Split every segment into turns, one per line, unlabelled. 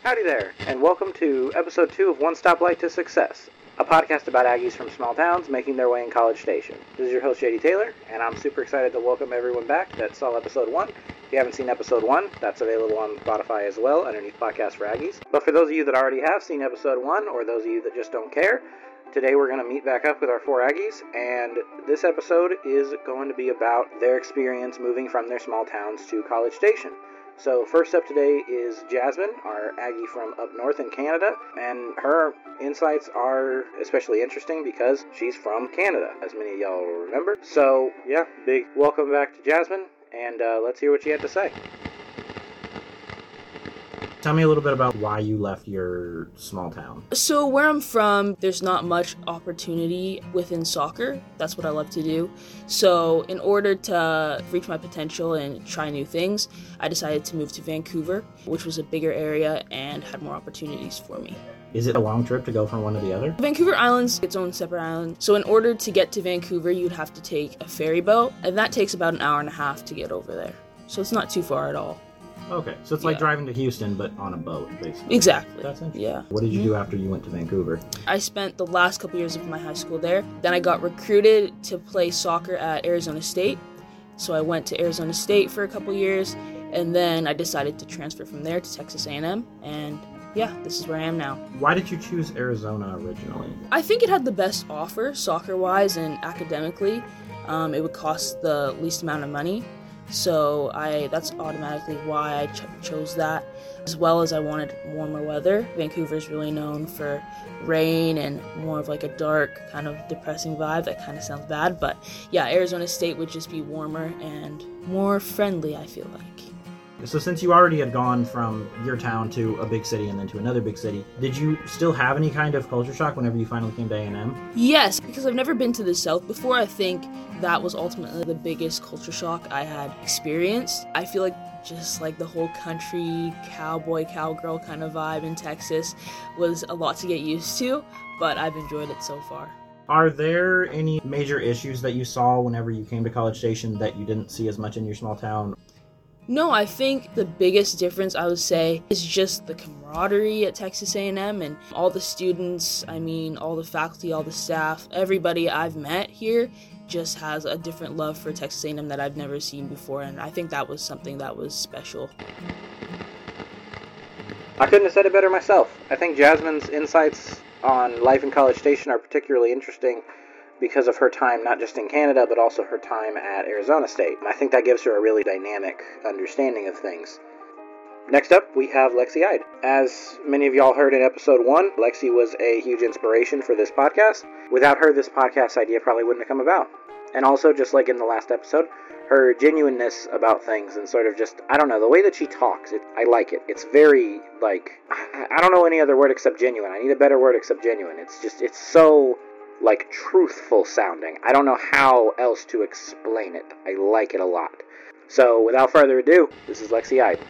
Howdy there, and welcome to episode 2 of One Stoplight to Success, a podcast about Aggies from small towns making their way in College Station. This is your host, JD Taylor, and I'm super excited to welcome everyone back that saw episode 1. If you haven't seen episode 1, that's available on Spotify as well, underneath Podcast for Aggies. But for those of you that already have seen episode 1, or those of you that just don't care, today we're going to meet back up with our 4 Aggies, and this episode is going to be about their experience moving from their small towns to College Station. So first up today is Jasmine, our Aggie from up north in Canada, and her insights are especially interesting because she's from Canada, as many of y'all will remember. So yeah, big welcome back to Jasmine, and let's hear what she had to say. Tell me a little bit about why you left your small town.
So where I'm from, there's not much opportunity within soccer. That's what I love to do. So in order to reach my potential and try new things, I decided to move to Vancouver, which was a bigger area and had more opportunities for me.
Is it a long trip to go from one to the other?
Vancouver Island's its own separate island. So in order to get to Vancouver, you'd have to take a ferry boat, and that takes about an hour and a half to get over there. So it's not too far at all.
Okay, so it's like driving to Houston, but on a boat, basically.
Exactly.
That's interesting.
Yeah.
What did you do after you went to Vancouver?
I spent the last couple years of my high school there. Then I got recruited to play soccer at Arizona State. So I went to Arizona State for a couple years, and then I decided to transfer from there to Texas A&M, and yeah, this is where I am now. Why did you choose Arizona originally? I think it had the best offer, soccer-wise and academically. It would cost the least amount of money. So that's automatically why I chose that, as well as I wanted warmer weather. Vancouver is really known for rain and more of like a dark, kind of depressing vibe. That kind of sounds bad, but yeah, Arizona State would just be warmer and more friendly, I feel like.
So since you already had gone from your town to a big city and then to another big city, did you still have any kind of culture shock whenever you finally came to A&M?
Yes, because I've never been to the South before. I think that was ultimately the biggest culture shock I had experienced. I feel like just like the whole country, cowboy, cowgirl kind of vibe in Texas was a lot to get used to, but I've enjoyed it so far.
Are there any major issues that you saw whenever you came to College Station that you didn't see as much in your small town?
No, I think the biggest difference, I would say, is just the camaraderie at Texas A&M and all the students, all the faculty, all the staff, everybody I've met here just has a different love for Texas A&M that I've never seen before, and I think that was something that was special.
I couldn't have said it better myself. I think Jasmine's insights on life in College Station are particularly interesting because of her time not just in Canada, but also her time at Arizona State. I think that gives her a really dynamic understanding of things. Next up, we have Lexi Ide. As many of y'all heard in episode 1, Lexi was a huge inspiration for this podcast. Without her, this podcast idea probably wouldn't have come about. And also, just like in the last episode, her genuineness about things and sort of just, the way that she talks, I like it. It's very, I don't know any other word except genuine. I need a better word except genuine. It's so truthful sounding. I don't know how else to explain it. I like it a lot. So, without further ado, this is Lexi Ide.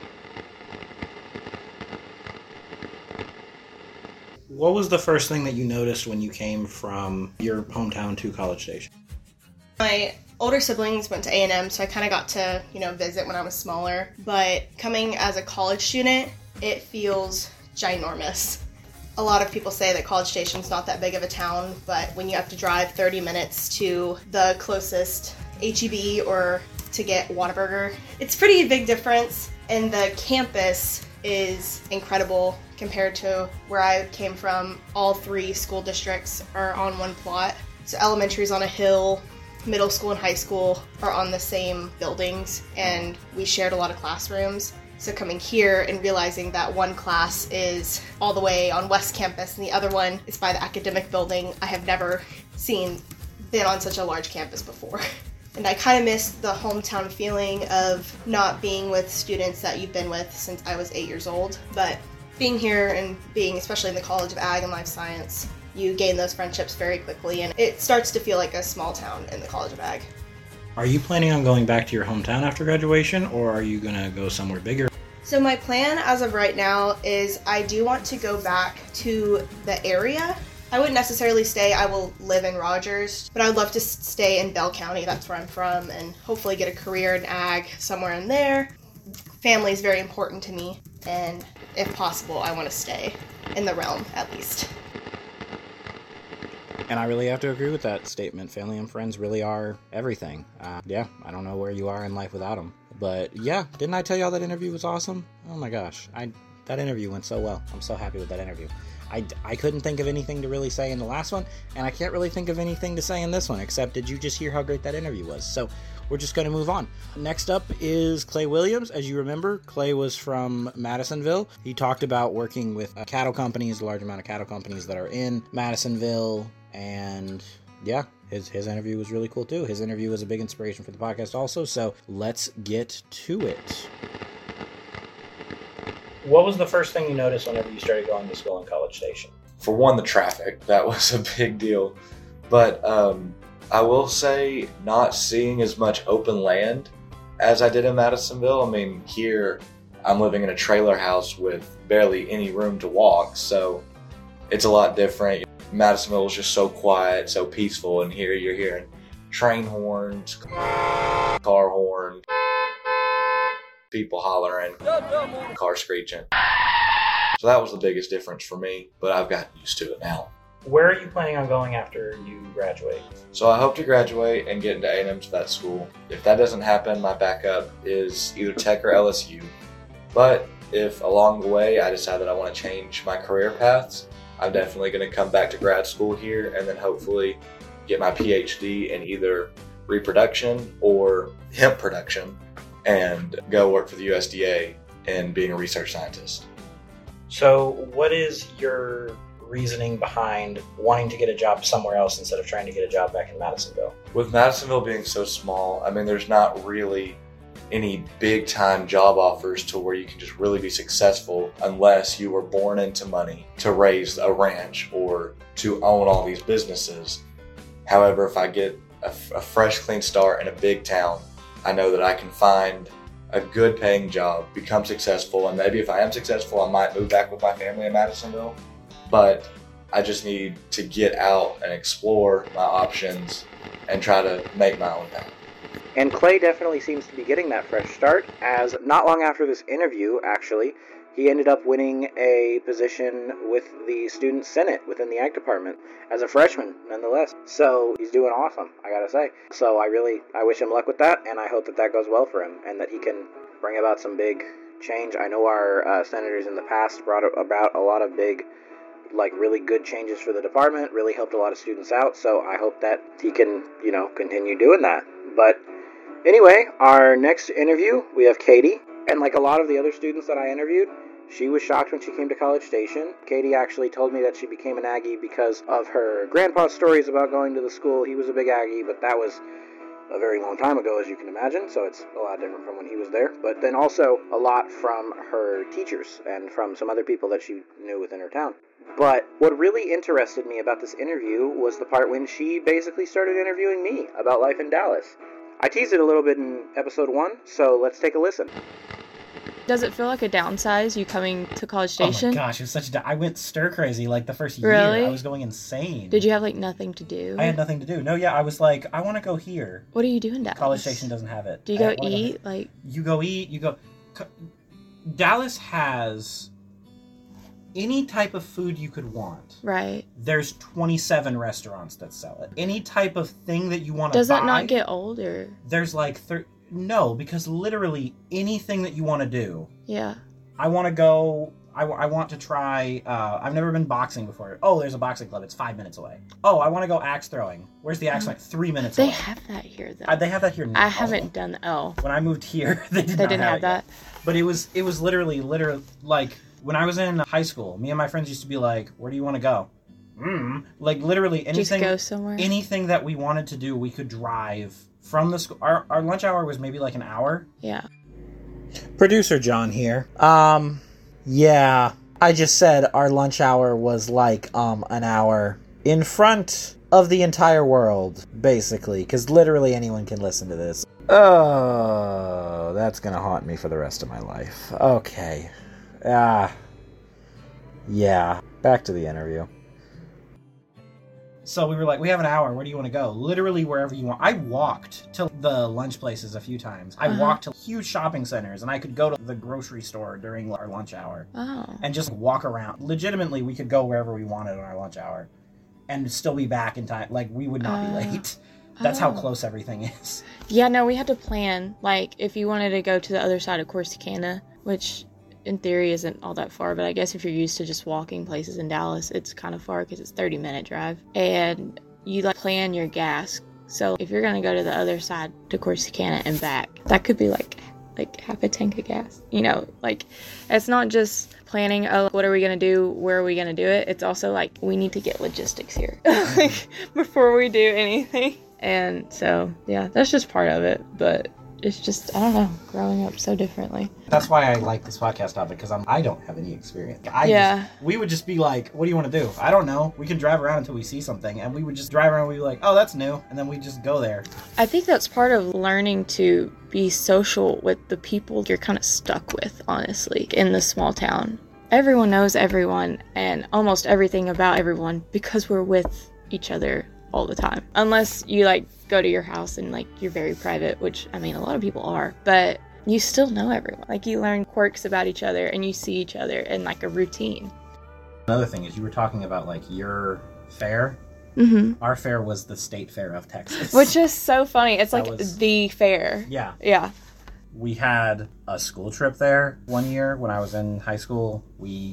What was the first thing that you noticed when you came from your hometown to College Station?
My older siblings went to A&M, so I kind of got to, visit when I was smaller. But coming as a college student, it feels ginormous. A lot of people say that College Station's not that big of a town, but when you have to drive 30 minutes to the closest H-E-B or to get Whataburger, it's a pretty big difference, and the campus is incredible compared to where I came from. All 3 school districts are on one plot. So elementary's on a hill, middle school and high school are on the same buildings, and we shared a lot of classrooms. So coming here and realizing that one class is all the way on West Campus and the other one is by the academic building, I have never been on such a large campus before. And I kind of miss the hometown feeling of not being with students that you've been with since I was 8 years old. But being here and being especially in the College of Ag and Life Science, you gain those friendships very quickly, and it starts to feel like a small town in the College of Ag.
Are you planning on going back to your hometown after graduation, or are you going to go somewhere bigger?
So my plan as of right now is I do want to go back to the area. I wouldn't necessarily stay, I will live in Rogers, but I would love to stay in Bell County, that's where I'm from, and hopefully get a career in ag somewhere in there. Family is very important to me. and if possible, I want to stay in the realm at least.
And I really have to agree with that statement. Family and friends really are everything. Yeah, I don't know where you are in life without them. But yeah, didn't I tell y'all that interview was awesome? Oh my gosh, that interview went so well. I'm so happy with that interview. I couldn't think of anything to really say in the last one, and I can't really think of anything to say in this one, except did you just hear how great that interview was? So we're just going to move on. Next up is Clay Williams. As you remember, Clay was from Madisonville. He talked about working with cattle companies, a large amount of cattle companies that are in Madisonville, and yeah, his interview was really cool too. His interview was a big inspiration for the podcast also, so let's get to it. What was the first thing you noticed whenever you started going to school in College Station?
For one, the traffic. That was a big deal. But I will say not seeing as much open land as I did in Madisonville. I mean, here I'm living in a trailer house with barely any room to walk, so it's a lot different. Madisonville is just so quiet, so peaceful, and here you're hearing train horns, car horns, people hollering, car screeching. So that was the biggest difference for me, but I've gotten used to it now.
Where are you planning on going after you graduate?
So I hope to graduate and get into A&M's vet school. If that doesn't happen, my backup is either Tech or LSU. But if along the way I decide that I want to change my career paths, I'm definitely going to come back to grad school here and then hopefully get my PhD in either reproduction or hemp production and go work for the USDA and being a research scientist.
So what is your reasoning behind wanting to get a job somewhere else instead of trying to get a job back in Madisonville?
With Madisonville being so small, I mean, there's not really any big time job offers to where you can just really be successful unless you were born into money to raise a ranch or to own all these businesses. However, if I get a fresh, clean start in a big town, I know that I can find a good paying job, become successful, and maybe if I am successful, I might move back with my family in Madisonville. But I just need to get out and explore my options and try to make my own path. And Clay definitely seems to be getting that fresh start, as not long after this interview, actually, he ended up winning a position with the Student Senate within the Ag Department as a freshman, nonetheless. So he's doing awesome, I gotta say. So I wish him luck with that, and I hope that that goes well for him, and that he can bring about some big change. I know our senators in the past brought about a lot of big, really good changes for the department, really helped a lot of students out, so I hope that he can, continue doing that. But anyway, our next interview, we have Katie, and like a lot of the other students that I interviewed, she was shocked when she came to College Station. Katie actually told me that she became an Aggie because of her grandpa's stories about going to the school. He was a big Aggie, but that was a very long time ago, as you can imagine, so it's a lot different from when he was there. But then also a lot from her teachers and from some other people that she knew within her town. But what really interested me about this interview was the part when she basically started interviewing me about life in Dallas. I teased it a little bit in episode 1, so let's take a listen.
Does it feel like a downsize, you coming to College Station?
Oh my gosh, it was such I went stir crazy the first year.
Really?
I was going insane.
Did you have nothing to do?
I had nothing to do. No, yeah, I was like, I want to go here.
What do you do in Dallas?
College Station doesn't have it.
Do you go eat?
You go eat, Dallas has any type of food you could want.
Right.
There's 27 restaurants that sell it. Any type of thing that you want to buy.
Does that not get old, or?
There's no, because literally anything that you want to do.
Yeah.
I want to go, I want to try, I've never been boxing before. Oh, there's a boxing club. It's 5 minutes away. Oh, I want to go axe throwing. Where's the axe throwing? 3 minutes away.
They have that here, though.
They have that here now.
I haven't done that. Oh.
When I moved here, they didn't have that. But it was literally, when I was in high school, me and my friends used to be like, where do you want to go? Literally anything.
Just go somewhere.
Anything that we wanted to do, we could drive from the school. Our lunch hour was maybe an hour.
Yeah.
Producer John here. Yeah. I just said our lunch hour was an hour in front of the entire world, basically, because literally anyone can listen to this. Oh, that's gonna haunt me for the rest of my life. Okay. Yeah. Back to the interview.
So we were like, we have an hour. Where do you want to go? Literally wherever you want. I walked to the lunch places a few times. I walked to huge shopping centers, and I could go to the grocery store during our lunch hour and just walk around. Legitimately, we could go wherever we wanted on our lunch hour and still be back in time. Like, we would not be late. That's how close everything is.
Yeah, no, we had to plan. Like, if you wanted to go to the other side of Corsicana, which in theory isn't all that far, but I guess if you're used to just walking places in Dallas, it's kind of far because it's a 30-minute drive. And you like plan your gas. So if you're going to go to the other side to Corsicana and back, that could be like half a tank of gas. You know, like, it's not just planning, oh, what are we going to do? Where are we going to do it? It's also like, we need to get logistics here like, before we do anything. And so, yeah, that's just part of it. But it's just, I don't know, growing up so differently.
That's why I like this podcast topic, because I don't have any experience. We would just be like, what do you want to do? I don't know. We can drive around until we see something. And we would just drive around and we'd be like, oh, that's new. And then we just go there.
I think that's part of learning to be social with the people you're kind of stuck with, honestly, in the small town. Everyone knows everyone and almost everything about everyone because we're with each other all the time. Unless you like go to your house and like you're very private, which I mean a lot of people are, but you still know everyone. Like you learn quirks about each other and you see each other in like a routine.
Another thing is you were talking about like your fair.
Mm-hmm.
Our fair was the state fair of Texas.
Which is so funny. It's like the fair.
Yeah.
Yeah.
We had a school trip there one year when I was in high school.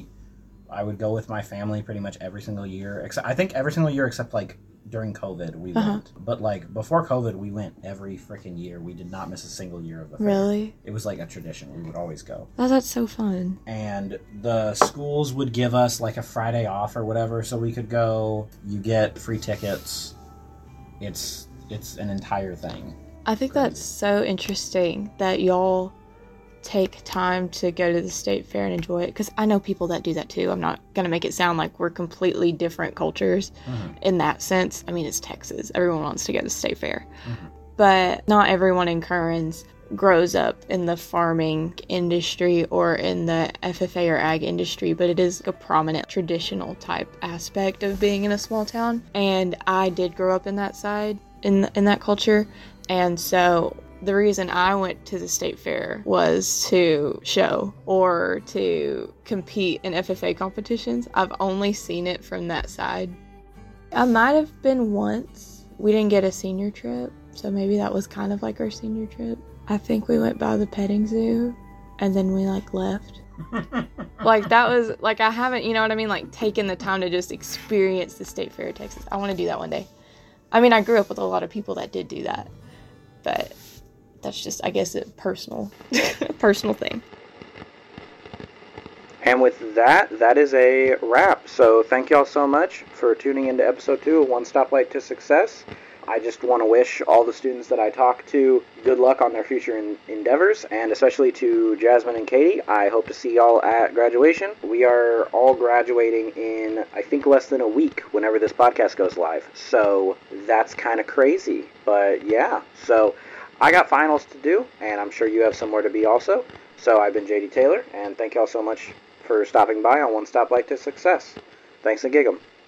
I would go with my family pretty much every single year. I think every single year except like during COVID we went. But like before COVID we went every freaking year. We did not miss a single year of the fair.
Really?
It was like a tradition. We would always go.
Oh, that's so fun.
And the schools would give us like a Friday off or whatever so we could go. You get free tickets. It's an entire thing.
I think that's so interesting that y'all take time to go to the state fair and enjoy it, because I know people that do that too. I'm not going to make it sound like we're completely different cultures in that sense. I mean, it's Texas. Everyone wants to go to the state fair. But not everyone in Kearns grows up in the farming industry or in the FFA or ag industry, but it is a prominent traditional type aspect of being in a small town. And I did grow up in that side, in that culture. And so the reason I went to the state fair was to show or to compete in FFA competitions. I've only seen it from that side. I might have been once. We didn't get a senior trip, so maybe that was kind of like our senior trip. I think we went by the petting zoo and then we like left. Like that was like, I haven't, you know what I mean? Like taken the time to just experience the state fair of Texas. I want to do that one day. I mean, I grew up with a lot of people that did do that, but that's just, I guess, a personal thing.
And with that is a wrap. So thank y'all so much for tuning into episode 2 of One Stoplight to Success. I just want to wish all the students that I talk to good luck on their future endeavors, and especially to Jasmine and Katie. I hope to see y'all at graduation. We are all graduating in, I think, less than a week whenever this podcast goes live. So that's kind of crazy. But yeah, so I got finals to do, and I'm sure you have somewhere to be also. So I've been JD Taylor, and thank y'all so much for stopping by on One Stoplight to Success. Thanks and gig 'em.